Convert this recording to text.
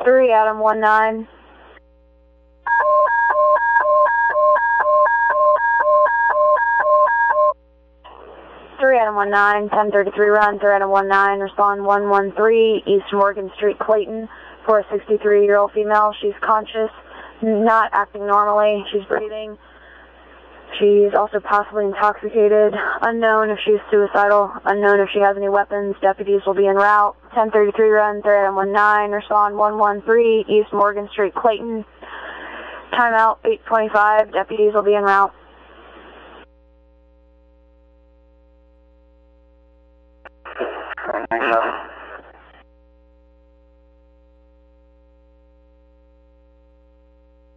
3 Adam 19. 3 Adam 19, 1033 run, 3 Adam 19, respond 113, East Morgan Street, Clayton, for a 63-year-old female. She's conscious, not acting normally, she's breathing. She's also possibly intoxicated. Unknown if she's suicidal. Unknown if she has any weapons. Deputies will be en route. 1033 run, 3 Adam 19, respond 113, East Morgan Street, Clayton. Timeout 8:25. Deputies will be en route.